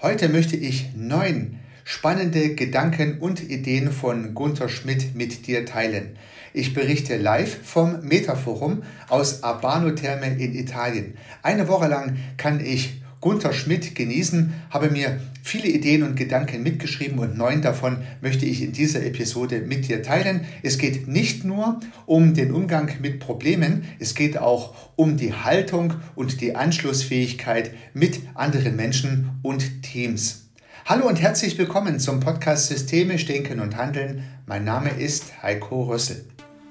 Heute möchte ich 9 spannende Gedanken und Ideen von Gunther Schmidt mit dir teilen. Ich berichte live vom Metaforum aus Abano Terme in Italien. Eine Woche lang kann ich Gunther Schmidt genießen, habe mir viele Ideen und Gedanken mitgeschrieben und 9 davon möchte ich in dieser Episode mit dir teilen. Es geht nicht nur um den Umgang mit Problemen, es geht auch um die Haltung und die Anschlussfähigkeit mit anderen Menschen und Teams. Hallo und herzlich willkommen zum Podcast Systemisch Denken und Handeln. Mein Name ist Heiko Rössel.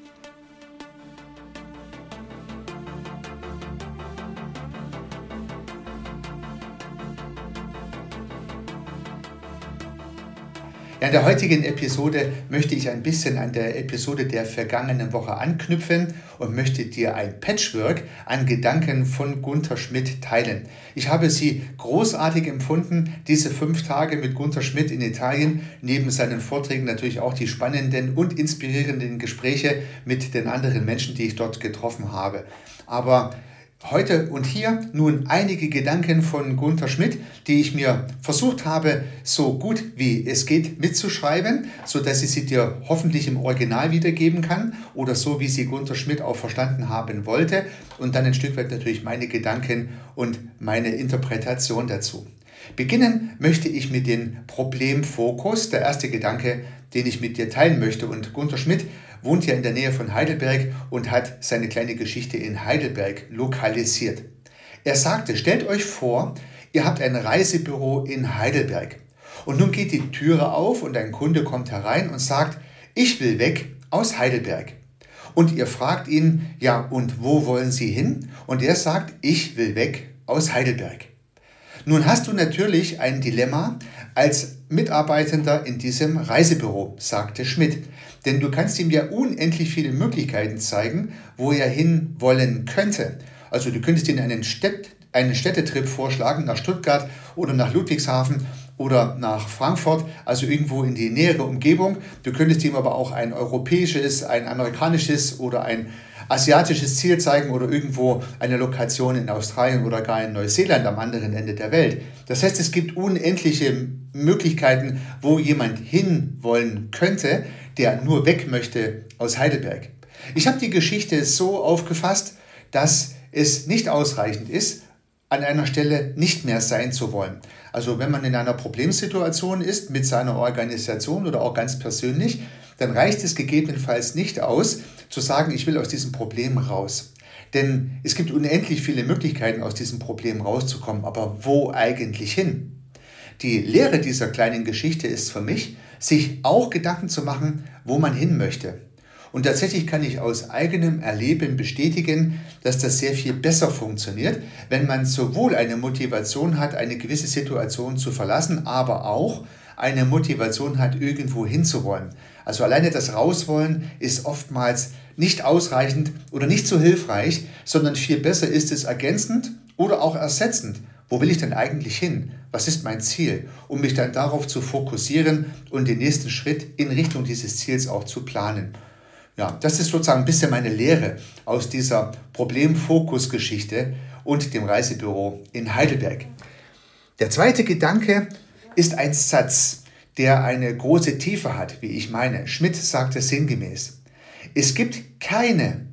Ja, in der heutigen Episode möchte ich ein bisschen an der Episode der vergangenen Woche anknüpfen und möchte dir ein Patchwork an Gedanken von Gunther Schmidt teilen. Ich habe sie großartig empfunden, diese 5 Tage mit Gunther Schmidt in Italien, neben seinen Vorträgen natürlich auch die spannenden und inspirierenden Gespräche mit den anderen Menschen, die ich dort getroffen habe. Aber heute und hier nun einige Gedanken von Gunther Schmidt, die ich mir versucht habe, so gut wie es geht mitzuschreiben, sodass ich sie dir hoffentlich im Original wiedergeben kann oder so, wie sie Gunther Schmidt auch verstanden haben wollte und dann ein Stück weit natürlich meine Gedanken und meine Interpretation dazu. Beginnen möchte ich mit dem Problemfokus, der erste Gedanke, den ich mit dir teilen möchte. Und Gunther Schmidt wohnt ja in der Nähe von Heidelberg und hat seine kleine Geschichte in Heidelberg lokalisiert. Er sagte, stellt euch vor, ihr habt ein Reisebüro in Heidelberg. Und nun geht die Türe auf und ein Kunde kommt herein und sagt, ich will weg aus Heidelberg. Und ihr fragt ihn, ja, und wo wollen Sie hin? Und er sagt, ich will weg aus Heidelberg. Nun hast du natürlich ein Dilemma als Mitarbeitender in diesem Reisebüro, sagte Schmidt. Denn du kannst ihm ja unendlich viele Möglichkeiten zeigen, wo er hin wollen könnte. Also du könntest ihm einen Städtetrip vorschlagen nach Stuttgart oder nach Ludwigshafen oder nach Frankfurt, also irgendwo in die nähere Umgebung. Du könntest ihm aber auch ein europäisches, ein amerikanisches oder ein asiatisches Ziel zeigen oder irgendwo eine Lokation in Australien oder gar in Neuseeland am anderen Ende der Welt. Das heißt, es gibt unendliche Möglichkeiten, wo jemand hinwollen könnte, der nur weg möchte aus Heidelberg. Ich habe die Geschichte so aufgefasst, dass es nicht ausreichend ist, an einer Stelle nicht mehr sein zu wollen. Also wenn man in einer Problemsituation ist mit seiner Organisation oder auch ganz persönlich, dann reicht es gegebenenfalls nicht aus, zu sagen, ich will aus diesem Problem raus. Denn es gibt unendlich viele Möglichkeiten, aus diesem Problem rauszukommen. Aber wo eigentlich hin? Die Lehre dieser kleinen Geschichte ist für mich, sich auch Gedanken zu machen, wo man hin möchte. Und tatsächlich kann ich aus eigenem Erleben bestätigen, dass das sehr viel besser funktioniert, wenn man sowohl eine Motivation hat, eine gewisse Situation zu verlassen, aber auch eine Motivation hat, irgendwo hinzuwollen. Also alleine das Rauswollen ist oftmals nicht ausreichend oder nicht so hilfreich, sondern viel besser ist es ergänzend oder auch ersetzend. Wo will ich denn eigentlich hin? Was ist mein Ziel? Um mich dann darauf zu fokussieren und den nächsten Schritt in Richtung dieses Ziels auch zu planen. Ja, das ist sozusagen ein bisschen meine Lehre aus dieser Problemfokus-Geschichte und dem Reisebüro in Heidelberg. Der zweite Gedanke ist ein Satz, der eine große Tiefe hat, wie ich meine. Schmidt sagte sinngemäß, es gibt keine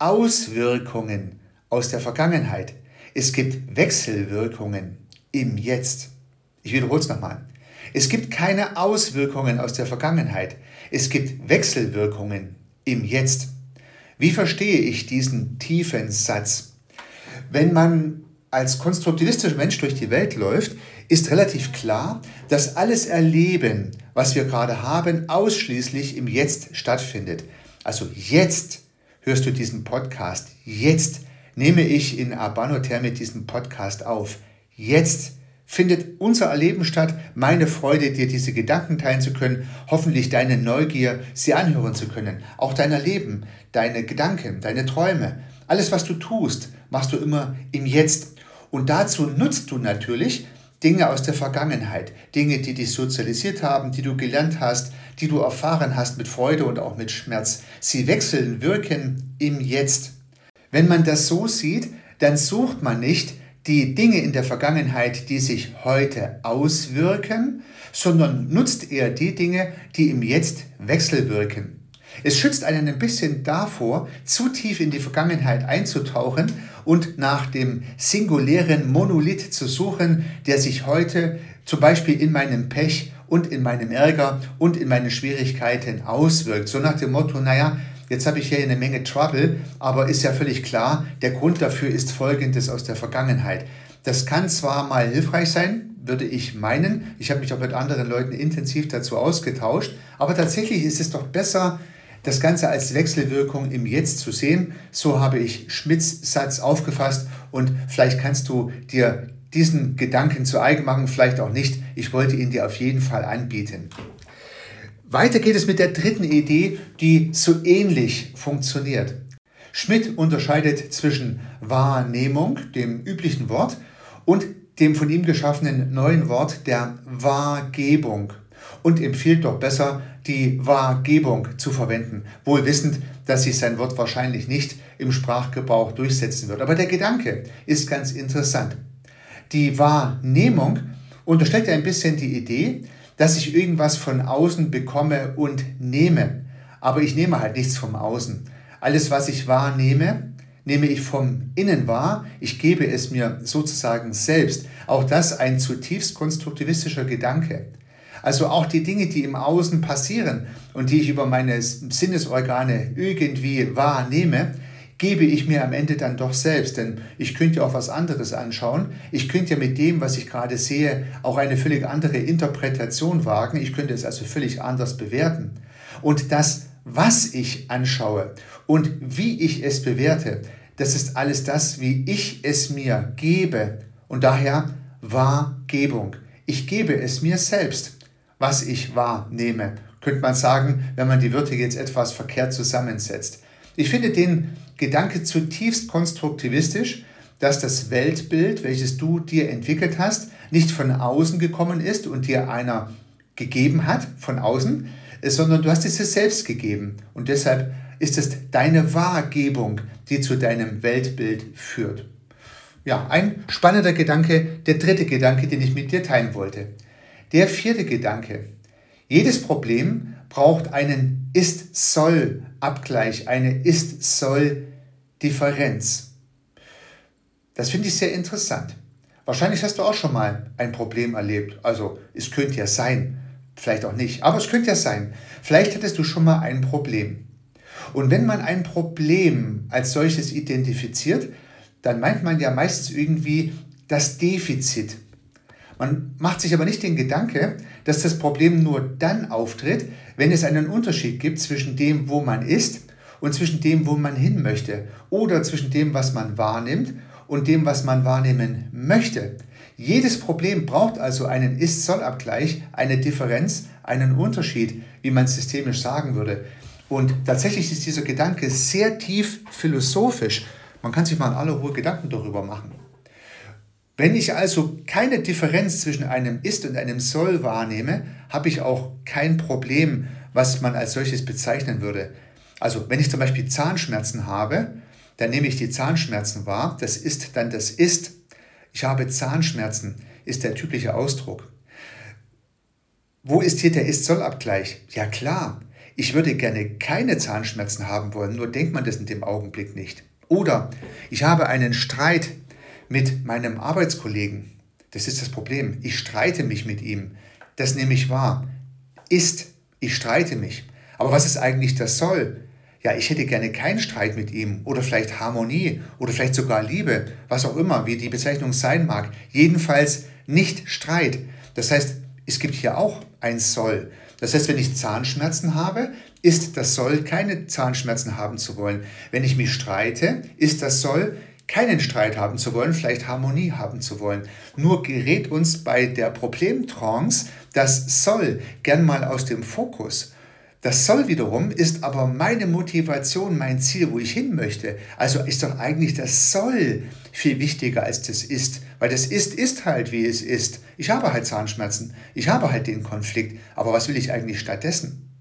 Auswirkungen aus der Vergangenheit. Es gibt Wechselwirkungen im Jetzt. Ich wiederhole es nochmal. Es gibt keine Auswirkungen aus der Vergangenheit. Es gibt Wechselwirkungen im Jetzt. Wie verstehe ich diesen tiefen Satz? Wenn man als konstruktivistischer Mensch durch die Welt läuft, ist relativ klar, dass alles Erleben, was wir gerade haben, ausschließlich im Jetzt stattfindet. Also jetzt hörst du diesen Podcast. Jetzt nehme ich in Abano Terme diesen Podcast auf. Jetzt findet unser Erleben statt, meine Freude, dir diese Gedanken teilen zu können, hoffentlich deine Neugier, sie anhören zu können. Auch dein Erleben, deine Gedanken, deine Träume, alles, was du tust, machst du immer im Jetzt. Und dazu nutzt du natürlich Dinge aus der Vergangenheit, Dinge, die dich sozialisiert haben, die du gelernt hast, die du erfahren hast mit Freude und auch mit Schmerz. Sie wechseln, wirken im Jetzt. Wenn man das so sieht, dann sucht man nicht die Dinge in der Vergangenheit, die sich heute auswirken, sondern nutzt eher die Dinge, die im Jetzt wechselwirken. Es schützt einen ein bisschen davor, zu tief in die Vergangenheit einzutauchen und nach dem singulären Monolith zu suchen, der sich heute zum Beispiel in meinem Pech und in meinem Ärger und in meinen Schwierigkeiten auswirkt. So nach dem Motto, naja, jetzt habe ich hier eine Menge Trouble, aber ist ja völlig klar, der Grund dafür ist Folgendes aus der Vergangenheit. Das kann zwar mal hilfreich sein, würde ich meinen, ich habe mich auch mit anderen Leuten intensiv dazu ausgetauscht, aber tatsächlich ist es doch besser, das Ganze als Wechselwirkung im Jetzt zu sehen. So habe ich Schmidts Satz aufgefasst und vielleicht kannst du dir diesen Gedanken zu eigen machen, vielleicht auch nicht. Ich wollte ihn dir auf jeden Fall anbieten. Weiter geht es mit der dritten Idee, die so ähnlich funktioniert. Schmidt unterscheidet zwischen Wahrnehmung, dem üblichen Wort, und dem von ihm geschaffenen neuen Wort der Wahrgebung und empfiehlt doch besser, die Wahrgebung zu verwenden, wohl wissend, dass sich sein Wort wahrscheinlich nicht im Sprachgebrauch durchsetzen wird. Aber der Gedanke ist ganz interessant. Die Wahrnehmung unterstellt ja ein bisschen die Idee, dass ich irgendwas von außen bekomme und nehme. Aber ich nehme halt nichts vom Außen. Alles, was ich wahrnehme, nehme ich vom Innen wahr. Ich gebe es mir sozusagen selbst. Auch das ein zutiefst konstruktivistischer Gedanke. Also auch die Dinge, die im Außen passieren und die ich über meine Sinnesorgane irgendwie wahrnehme, gebe ich mir am Ende dann doch selbst. Denn ich könnte ja auch was anderes anschauen. Ich könnte ja mit dem, was ich gerade sehe, auch eine völlig andere Interpretation wagen. Ich könnte es also völlig anders bewerten. Und das, was ich anschaue und wie ich es bewerte, das ist alles das, wie ich es mir gebe. Und daher Wahrgebung. Ich gebe es mir selbst, was ich wahrnehme. Könnte man sagen, wenn man die Wörter jetzt etwas verkehrt zusammensetzt. Ich finde den Gedanke zutiefst konstruktivistisch, dass das Weltbild, welches du dir entwickelt hast, nicht von außen gekommen ist und dir einer gegeben hat, von außen, sondern du hast es dir selbst gegeben. Und deshalb ist es deine Wahrgebung, die zu deinem Weltbild führt. Ja, ein spannender Gedanke, der dritte Gedanke, den ich mit dir teilen wollte. Der vierte Gedanke. Jedes Problem braucht einen Ist-Soll-Abgleich, eine Ist-Soll-Differenz. Das finde ich sehr interessant. Wahrscheinlich hast du auch schon mal ein Problem erlebt. Also es könnte ja sein, vielleicht auch nicht, aber es könnte ja sein. Vielleicht hattest du schon mal ein Problem. Und wenn man ein Problem als solches identifiziert, dann meint man ja meistens irgendwie das Defizit. Man macht sich aber nicht den Gedanke, dass das Problem nur dann auftritt, wenn es einen Unterschied gibt zwischen dem, wo man ist und zwischen dem, wo man hin möchte oder zwischen dem, was man wahrnimmt und dem, was man wahrnehmen möchte. Jedes Problem braucht also einen Ist-Soll-Abgleich, eine Differenz, einen Unterschied, wie man systemisch sagen würde. Und tatsächlich ist dieser Gedanke sehr tief philosophisch. Man kann sich mal in aller Ruhe Gedanken darüber machen. Wenn ich also keine Differenz zwischen einem Ist und einem Soll wahrnehme, habe ich auch kein Problem, was man als solches bezeichnen würde. Also wenn ich zum Beispiel Zahnschmerzen habe, dann nehme ich die Zahnschmerzen wahr. Das ist dann das Ist. Ich habe Zahnschmerzen, ist der typische Ausdruck. Wo ist hier der Ist-Soll-Abgleich? Ja klar, ich würde gerne keine Zahnschmerzen haben wollen, nur denkt man das in dem Augenblick nicht. Oder ich habe einen Streit mit meinem Arbeitskollegen. Das ist das Problem. Ich streite mich mit ihm. Das nehme ich wahr. Ist, ich streite mich. Aber was ist eigentlich das Soll? Ja, ich hätte gerne keinen Streit mit ihm oder vielleicht Harmonie oder vielleicht sogar Liebe, was auch immer, wie die Bezeichnung sein mag. Jedenfalls nicht Streit. Das heißt, es gibt hier auch ein Soll. Das heißt, wenn ich Zahnschmerzen habe, ist das Soll, keine Zahnschmerzen haben zu wollen. Wenn ich mich streite, ist das Soll, keinen Streit haben zu wollen, vielleicht Harmonie haben zu wollen. Nur gerät uns bei der Problemtrance das Soll gern mal aus dem Fokus. Das Soll wiederum ist aber meine Motivation, mein Ziel, wo ich hin möchte. Also ist doch eigentlich das Soll viel wichtiger als das Ist. Weil das ist halt, wie es ist. Ich habe halt Zahnschmerzen, ich habe halt den Konflikt. Aber was will ich eigentlich stattdessen?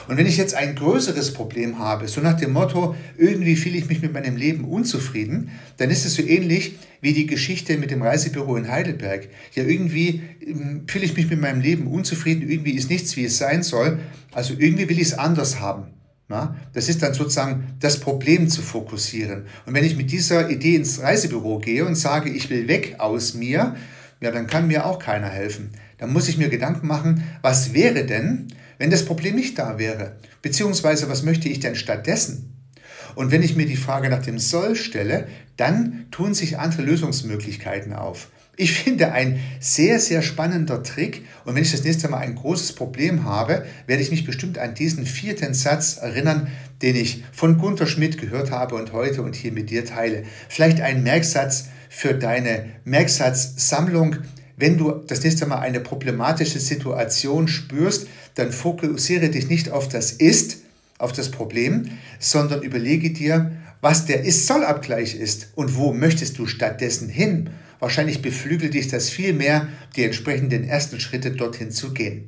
Und wenn ich jetzt ein größeres Problem habe, so nach dem Motto, irgendwie fühle ich mich mit meinem Leben unzufrieden, dann ist es so ähnlich wie die Geschichte mit dem Reisebüro in Heidelberg. Ja, irgendwie fühle ich mich mit meinem Leben unzufrieden, irgendwie ist nichts, wie es sein soll, also irgendwie will ich es anders haben. Ja, das ist dann sozusagen das Problem zu fokussieren. Und wenn ich mit dieser Idee ins Reisebüro gehe und sage, ich will weg aus mir, ja, dann kann mir auch keiner helfen. Dann muss ich mir Gedanken machen, was wäre denn, wenn das Problem nicht da wäre? Beziehungsweise, was möchte ich denn stattdessen? Und wenn ich mir die Frage nach dem Soll stelle, dann tun sich andere Lösungsmöglichkeiten auf. Ich finde ein sehr, sehr spannender Trick, und wenn ich das nächste Mal ein großes Problem habe, werde ich mich bestimmt an diesen 4. Satz erinnern, den ich von Gunther Schmidt gehört habe und heute und hier mit dir teile. Vielleicht ein Merksatz für deine Merksatzsammlung. Wenn du das nächste Mal eine problematische Situation spürst, dann fokussiere dich nicht auf das Ist, auf das Problem, sondern überlege dir, was der Ist-Soll-Abgleich ist und wo möchtest du stattdessen hin. Wahrscheinlich beflügelt dich das viel mehr, die entsprechenden ersten Schritte dorthin zu gehen.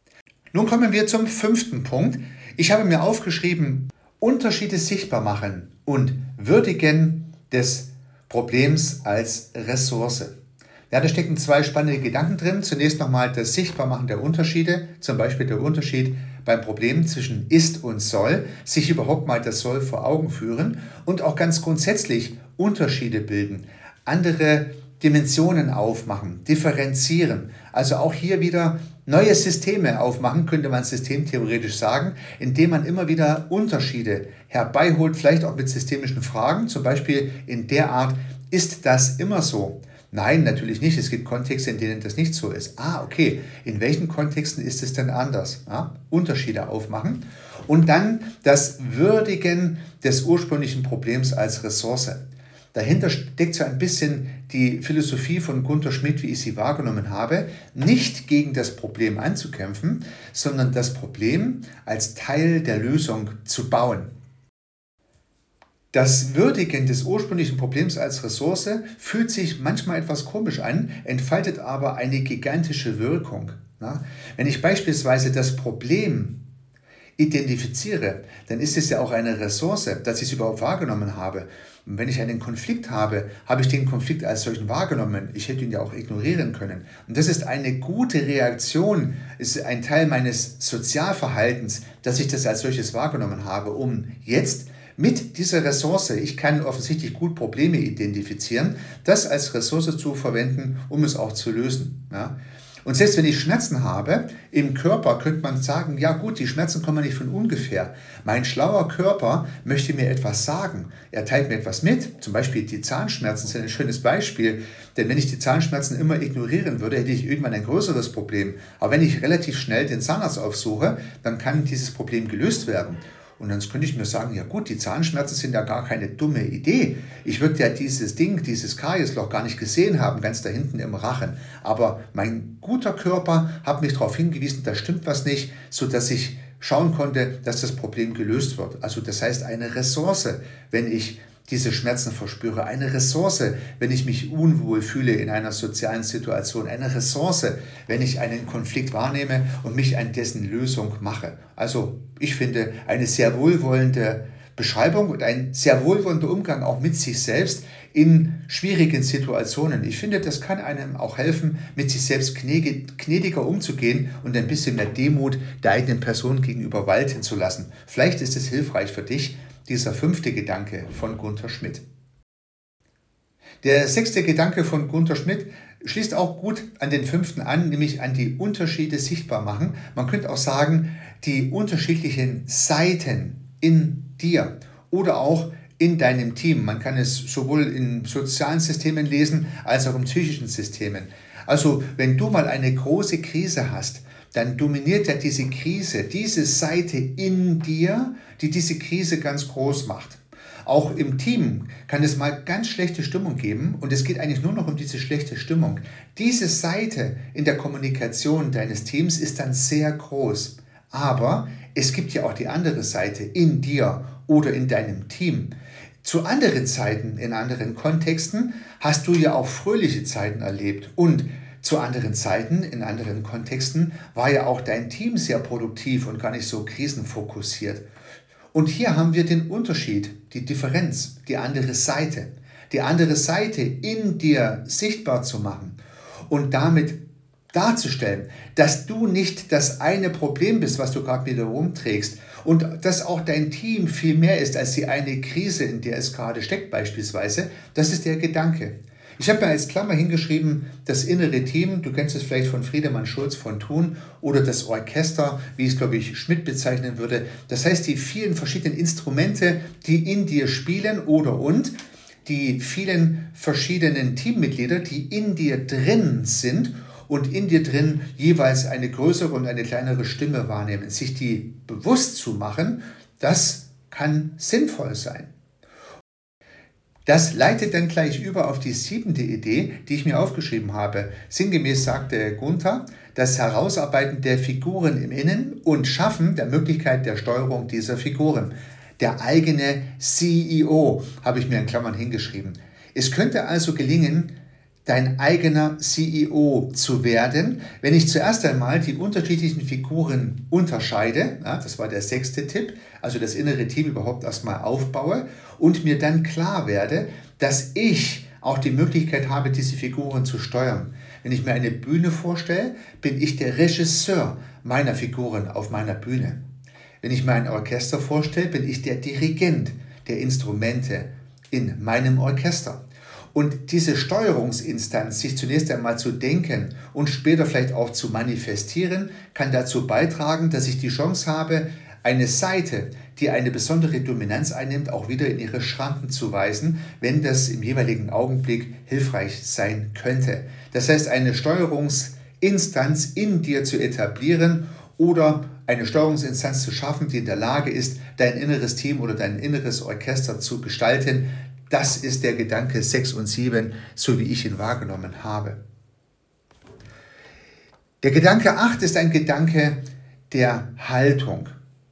Nun kommen wir zum 5. Punkt. Ich habe mir aufgeschrieben, Unterschiede sichtbar machen und Würdigen des Problems als Ressource. Ja, da stecken 2 spannende Gedanken drin. Zunächst nochmal das Sichtbarmachen der Unterschiede, zum Beispiel der Unterschied beim Problem zwischen Ist und Soll, sich überhaupt mal das Soll vor Augen führen und auch ganz grundsätzlich Unterschiede bilden, andere Dimensionen aufmachen, differenzieren. Also auch hier wieder neue Systeme aufmachen, könnte man systemtheoretisch sagen, indem man immer wieder Unterschiede herbeiholt, vielleicht auch mit systemischen Fragen, zum Beispiel in der Art, ist das immer so? Nein, natürlich nicht. Es gibt Kontexte, in denen das nicht so ist. Okay, in welchen Kontexten ist es denn anders? Ja, Unterschiede aufmachen und dann das Würdigen des ursprünglichen Problems als Ressource. Dahinter steckt so ein bisschen die Philosophie von Gunther Schmidt, wie ich sie wahrgenommen habe, nicht gegen das Problem anzukämpfen, sondern das Problem als Teil der Lösung zu bauen. Das Würdigen des ursprünglichen Problems als Ressource fühlt sich manchmal etwas komisch an, entfaltet aber eine gigantische Wirkung. Wenn ich beispielsweise das Problem identifiziere, dann ist es ja auch eine Ressource, dass ich es überhaupt wahrgenommen habe. Und wenn ich einen Konflikt habe, habe ich den Konflikt als solchen wahrgenommen. Ich hätte ihn ja auch ignorieren können. Und das ist eine gute Reaktion, ist ein Teil meines Sozialverhaltens, dass ich das als solches wahrgenommen habe, um jetzt mit dieser Ressource, ich kann offensichtlich gut Probleme identifizieren, das als Ressource zu verwenden, um es auch zu lösen. Ja? Und selbst wenn ich Schmerzen habe im Körper, könnte man sagen, ja gut, die Schmerzen kommen nicht von ungefähr. Mein schlauer Körper möchte mir etwas sagen. Er teilt mir etwas mit, zum Beispiel die Zahnschmerzen sind ein schönes Beispiel, denn wenn ich die Zahnschmerzen immer ignorieren würde, hätte ich irgendwann ein größeres Problem. Aber wenn ich relativ schnell den Zahnarzt aufsuche, dann kann dieses Problem gelöst werden. Und dann könnte ich mir sagen, ja gut, die Zahnschmerzen sind ja gar keine dumme Idee. Ich würde ja dieses Kariesloch gar nicht gesehen haben, ganz da hinten im Rachen. Aber mein guter Körper hat mich darauf hingewiesen, da stimmt was nicht, sodass ich schauen konnte, dass das Problem gelöst wird. Also das heißt eine Ressource, wenn ich diese Schmerzen verspüre, eine Ressource, wenn ich mich unwohl fühle in einer sozialen Situation, eine Ressource, wenn ich einen Konflikt wahrnehme und mich an dessen Lösung mache. Also ich finde eine sehr wohlwollende Beschreibung und ein sehr wohlwollender Umgang auch mit sich selbst in schwierigen Situationen. Ich finde, das kann einem auch helfen, mit sich selbst gnädiger umzugehen und ein bisschen mehr Demut der eigenen Person gegenüber walten zu lassen. Vielleicht ist es hilfreich für dich, dieser 5. Gedanke von Gunther Schmidt. Der 6. Gedanke von Gunther Schmidt schließt auch gut an den 5. an, nämlich an die Unterschiede sichtbar machen. Man könnte auch sagen, die unterschiedlichen Seiten in dir oder auch in deinem Team. Man kann es sowohl in sozialen Systemen lesen, als auch in psychischen Systemen. Also wenn du mal eine große Krise hast, dann dominiert ja diese Krise, diese Seite in dir, die diese Krise ganz groß macht. Auch im Team kann es mal ganz schlechte Stimmung geben und es geht eigentlich nur noch um diese schlechte Stimmung. Diese Seite in der Kommunikation deines Teams ist dann sehr groß. Aber es gibt ja auch die andere Seite in dir oder in deinem Team. Zu anderen Zeiten, in anderen Kontexten, hast du ja auch fröhliche Zeiten erlebt und zu anderen Zeiten, in anderen Kontexten, war ja auch dein Team sehr produktiv und gar nicht so krisenfokussiert. Und hier haben wir den Unterschied, die Differenz, die andere Seite. Die andere Seite in dir sichtbar zu machen und damit darzustellen, dass du nicht das eine Problem bist, was du gerade wieder rumträgst und dass auch dein Team viel mehr ist als die eine Krise, in der es gerade steckt beispielsweise. Das ist der Gedanke. Ich habe mir als Klammer hingeschrieben, das innere Team, du kennst es vielleicht von Friedemann Schulz von Thun, oder das Orchester, wie es, glaube ich, Schmidt bezeichnen würde. Das heißt, die vielen verschiedenen Instrumente, die in dir spielen und die vielen verschiedenen Teammitglieder, die in dir drin sind und in dir drin jeweils eine größere und eine kleinere Stimme wahrnehmen. Sich die bewusst zu machen, das kann sinnvoll sein. Das leitet dann gleich über auf die 7. Idee, die ich mir aufgeschrieben habe. Sinngemäß sagte Gunther, das Herausarbeiten der Figuren im Innen und Schaffen der Möglichkeit der Steuerung dieser Figuren. Der eigene CEO, habe ich mir in Klammern hingeschrieben. Es könnte also gelingen, dein eigener CEO zu werden, wenn ich zuerst einmal die unterschiedlichen Figuren unterscheide, ja, das war der 6. Tipp, also das innere Team überhaupt erstmal aufbaue und mir dann klar werde, dass ich auch die Möglichkeit habe, diese Figuren zu steuern. Wenn ich mir eine Bühne vorstelle, bin ich der Regisseur meiner Figuren auf meiner Bühne. Wenn ich mir ein Orchester vorstelle, bin ich der Dirigent der Instrumente in meinem Orchester. Und diese Steuerungsinstanz, sich zunächst einmal zu denken und später vielleicht auch zu manifestieren, kann dazu beitragen, dass ich die Chance habe, eine Seite, die eine besondere Dominanz einnimmt, auch wieder in ihre Schranken zu weisen, wenn das im jeweiligen Augenblick hilfreich sein könnte. Das heißt, eine Steuerungsinstanz in dir zu etablieren oder eine Steuerungsinstanz zu schaffen, die in der Lage ist, dein inneres Team oder dein inneres Orchester zu gestalten. Das ist der Gedanke 6 und 7, so wie ich ihn wahrgenommen habe. Der Gedanke 8 ist ein Gedanke der Haltung.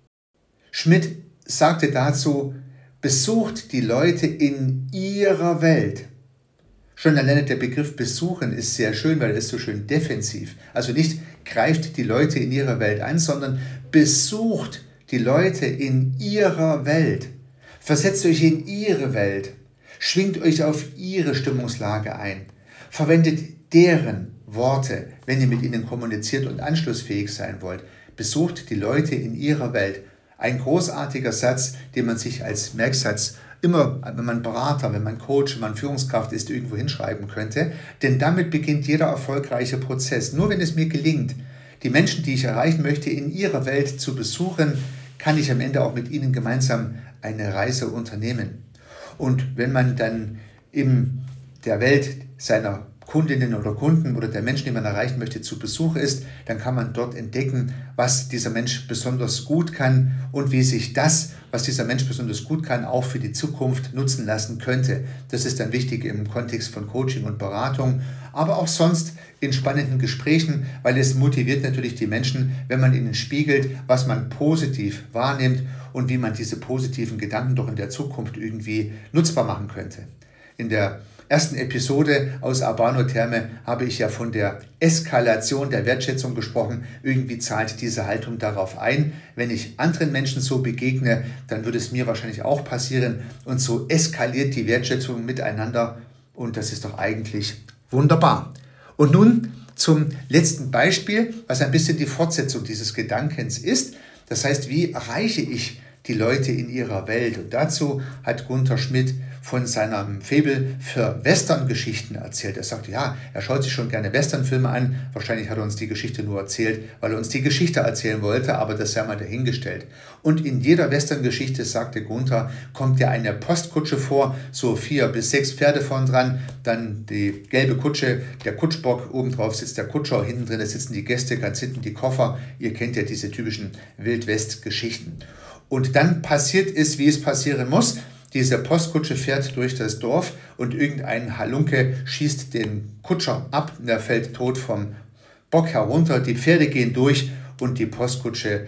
Schmidt sagte dazu, besucht die Leute in ihrer Welt. Schon alleine der Begriff besuchen ist sehr schön, weil er ist so schön defensiv. Also nicht greift die Leute in ihrer Welt an, sondern besucht die Leute in ihrer Welt. Versetzt euch in ihre Welt. Schwingt euch auf ihre Stimmungslage ein. Verwendet deren Worte, wenn ihr mit ihnen kommuniziert und anschlussfähig sein wollt. Besucht die Leute in ihrer Welt. Ein großartiger Satz, den man sich als Merksatz immer, wenn man Berater, wenn man Coach, wenn man Führungskraft ist, irgendwo hinschreiben könnte. Denn damit beginnt jeder erfolgreiche Prozess. Nur wenn es mir gelingt, die Menschen, die ich erreichen möchte, in ihrer Welt zu besuchen, kann ich am Ende auch mit ihnen gemeinsam eine Reise unternehmen. Und wenn man dann in der Welt seiner Kundinnen oder Kunden oder der Menschen, die man erreichen möchte, zu Besuch ist, dann kann man dort entdecken, was dieser Mensch besonders gut kann und wie sich das, was dieser Mensch besonders gut kann, auch für die Zukunft nutzen lassen könnte. Das ist dann wichtig im Kontext von Coaching und Beratung, aber auch sonst in spannenden Gesprächen, weil es motiviert natürlich die Menschen, wenn man ihnen spiegelt, was man positiv wahrnimmt und wie man diese positiven Gedanken doch in der Zukunft irgendwie nutzbar machen könnte. In der ersten Episode aus Arbano Therme habe ich ja von der Eskalation der Wertschätzung gesprochen. Irgendwie zahlt diese Haltung darauf ein. Wenn ich anderen Menschen so begegne, dann würde es mir wahrscheinlich auch passieren. Und so eskaliert die Wertschätzung miteinander. Und das ist doch eigentlich wunderbar. Und nun zum letzten Beispiel, was ein bisschen die Fortsetzung dieses Gedankens ist. Das heißt, wie erreiche ich die Leute in ihrer Welt? Und dazu hat Gunther Schmidt von seinem Faible für Western-Geschichten erzählt. Er sagte, ja, er schaut sich schon gerne Westernfilme an. Wahrscheinlich hat er uns die Geschichte nur erzählt, weil er uns die Geschichte erzählen wollte, aber das sei mal dahingestellt. Und in jeder Western-Geschichte, sagte Gunther, kommt ja eine Postkutsche vor, so 4 bis 6 Pferde vorn dran, dann die gelbe Kutsche, der Kutschbock, obendrauf sitzt der Kutscher, hinten drin sitzen die Gäste, ganz hinten die Koffer. Ihr kennt ja diese typischen Wild-West-Geschichten. Und dann passiert es, wie es passieren muss. Diese Postkutsche fährt durch das Dorf und irgendein Halunke schießt den Kutscher ab und er fällt tot vom Bock herunter. Die Pferde gehen durch und die Postkutsche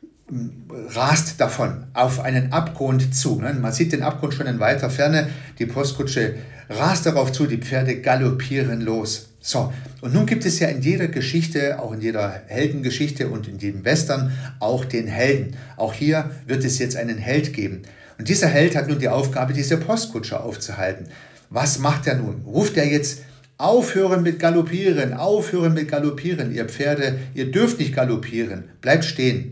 rast davon auf einen Abgrund zu. Man sieht den Abgrund schon in weiter Ferne. Die Postkutsche rast darauf zu, die Pferde galoppieren los. So, und nun gibt es ja in jeder Geschichte, auch in jeder Heldengeschichte und in jedem Western, auch den Helden. Auch hier wird es jetzt einen Held geben. Und dieser Held hat nun die Aufgabe, diese Postkutsche aufzuhalten. Was macht er nun? Ruft er jetzt: Aufhören mit Galoppieren, aufhören mit Galoppieren, ihr Pferde, ihr dürft nicht galoppieren, bleibt stehen.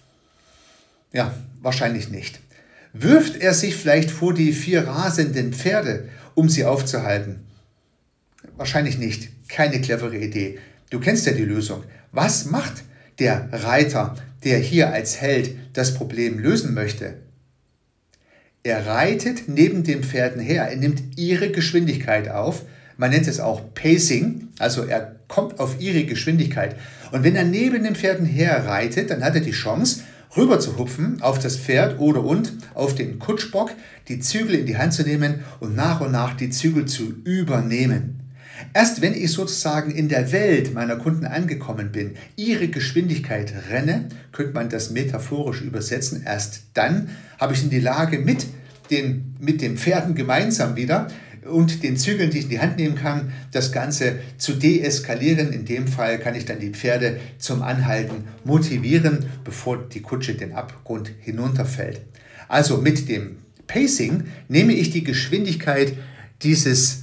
Ja, wahrscheinlich nicht. Wirft er sich vielleicht vor die 4 rasenden Pferde, um sie aufzuhalten? Wahrscheinlich nicht. Keine clevere Idee. Du kennst ja die Lösung. Was macht der Reiter, der hier als Held das Problem lösen möchte? Er reitet neben den Pferden her. Er nimmt ihre Geschwindigkeit auf. Man nennt es auch Pacing. Also er kommt auf ihre Geschwindigkeit. Und wenn er neben den Pferden her reitet, dann hat er die Chance, rüber zu hupfen auf das Pferd oder und auf den Kutschbock, die Zügel in die Hand zu nehmen und nach die Zügel zu übernehmen. Erst wenn ich sozusagen in der Welt meiner Kunden angekommen bin, ihre Geschwindigkeit renne, könnte man das metaphorisch übersetzen, erst dann habe ich in die Lage, mit den Pferden gemeinsam wieder und den Zügeln, die ich in die Hand nehmen kann, das Ganze zu deeskalieren. In dem Fall kann ich dann die Pferde zum Anhalten motivieren, bevor die Kutsche den Abgrund hinunterfällt. Also mit dem Pacing nehme ich die Geschwindigkeit dieses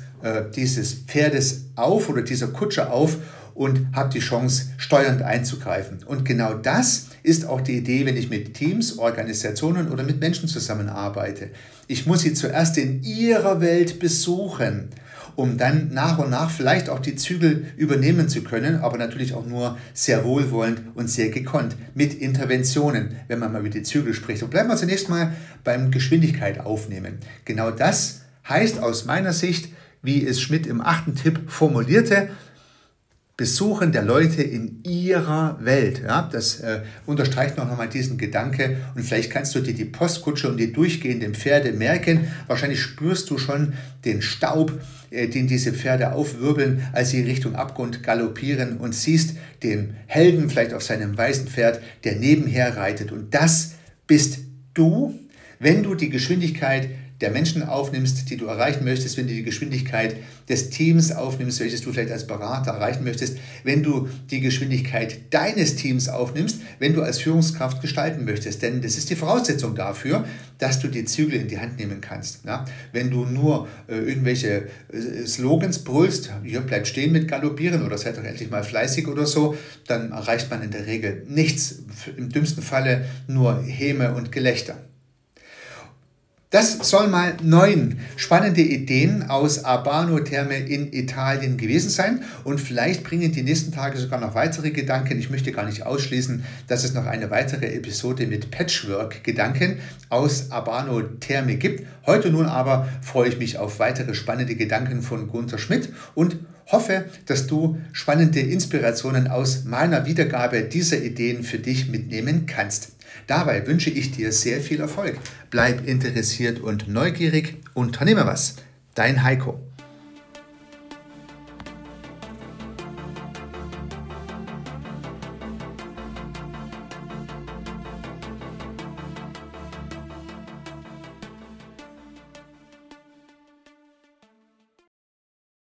Pferdes auf oder dieser Kutsche auf und habe die Chance, steuernd einzugreifen. Und genau das ist auch die Idee, wenn ich mit Teams, Organisationen oder mit Menschen zusammenarbeite. Ich muss sie zuerst in ihrer Welt besuchen, um dann nach und nach vielleicht auch die Zügel übernehmen zu können, aber natürlich auch nur sehr wohlwollend und sehr gekonnt, mit Interventionen, wenn man mal über die Zügel spricht. Und bleiben wir zunächst mal beim Geschwindigkeit aufnehmen. Genau das heißt aus meiner Sicht, wie es Schmidt im 8. Tipp formulierte, Besuchen der Leute in ihrer Welt. Ja, das unterstreicht noch einmal diesen Gedanke und vielleicht kannst du dir die Postkutsche und die durchgehenden Pferde merken. Wahrscheinlich spürst du schon den Staub, den diese Pferde aufwirbeln, als sie Richtung Abgrund galoppieren und siehst den Helden vielleicht auf seinem weißen Pferd, der nebenher reitet. Und das bist du, wenn du die Geschwindigkeit der Menschen aufnimmst, die du erreichen möchtest, wenn du die Geschwindigkeit des Teams aufnimmst, welches du vielleicht als Berater erreichen möchtest, wenn du die Geschwindigkeit deines Teams aufnimmst, wenn du als Führungskraft gestalten möchtest. Denn das ist die Voraussetzung dafür, dass du die Zügel in die Hand nehmen kannst. Ja? Wenn du nur irgendwelche Slogans brüllst, hier bleibt stehen mit Galoppieren oder seid doch endlich mal fleißig oder so, dann erreicht man in der Regel nichts. Im dümmsten Falle nur Häme und Gelächter. Das soll mal 9 spannende Ideen aus Abano Terme in Italien gewesen sein und vielleicht bringen die nächsten Tage sogar noch weitere Gedanken. Ich möchte gar nicht ausschließen, dass es noch eine weitere Episode mit Patchwork-Gedanken aus Abano Terme gibt. Heute nun aber freue ich mich auf weitere spannende Gedanken von Gunther Schmidt und hoffe, dass du spannende Inspirationen aus meiner Wiedergabe dieser Ideen für dich mitnehmen kannst. Dabei wünsche ich dir sehr viel Erfolg. Bleib interessiert und neugierig. Unternehme was. Dein Heiko.